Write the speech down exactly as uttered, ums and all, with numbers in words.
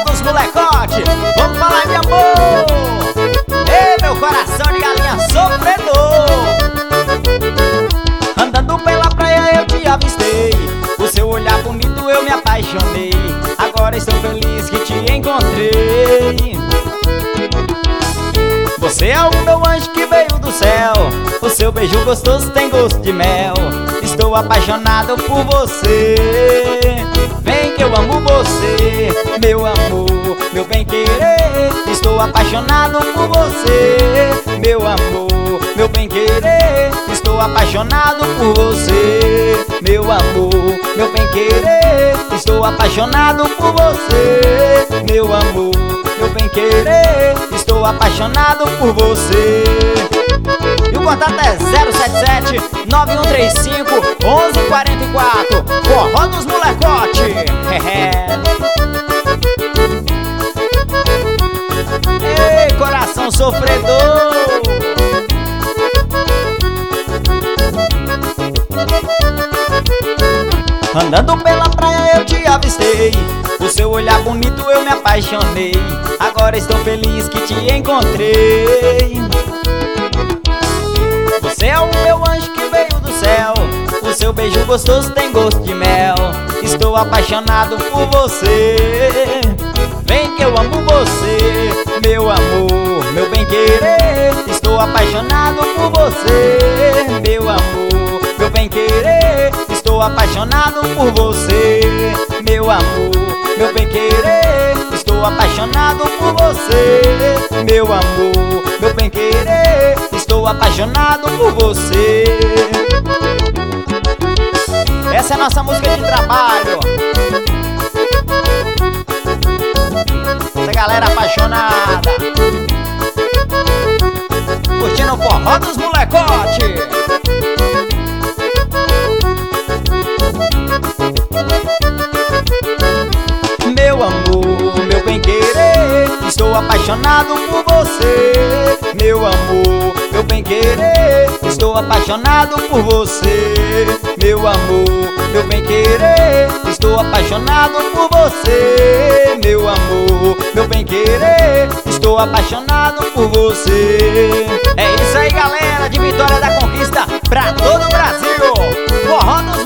dos molecote. Vamos falar de amor. Ei, meu coração de galinha sofredor. Andando pela praia eu te avistei, o seu olhar bonito eu me apaixonei. Agora estou feliz que te encontrei. Você é o meu anjo que veio do céu, o seu beijo gostoso tem gosto de mel. Estou apaixonado por você. Vem que eu amo você, meu amor, meu bem-querer. Estou apaixonado por você, meu amor, meu bem-querer. Estou apaixonado por você, meu amor, meu bem-querer. Estou apaixonado por você, meu amor, meu bem-querer. Estou apaixonado por você. E o contato é zero sete sete, nove um três cinco, um um quatro quatro. Forró dos molecote. Ei, coração sofredor. Andando pela praia eu te avistei, o seu olhar bonito eu me apaixonei. Agora estou feliz que te encontrei. Você é o meu anjo que veio do céu, o seu beijo gostoso tem gosto de mel. Estou apaixonado por você. Vem que eu amo você, meu amor, meu bem-querer. Estou apaixonado por você, meu amor, meu bem-querer. Estou apaixonado por você, meu amor, meu bem-querer. Estou apaixonado por você, meu amor, meu bem-querer. Estou apaixonado por você. Essa é a nossa música de trabalho. Essa galera apaixonada, curtindo o forró dos molecote. Meu amor, meu bem-querer. Estou apaixonado por você, meu amor, meu bem-querer. Estou apaixonado por você, meu amor, meu bem-querer. Estou apaixonado por você, meu amor, meu bem-querer. Estou apaixonado por você. É isso aí, galera, de Vitória da Conquista pra todo o Brasil. Forró dos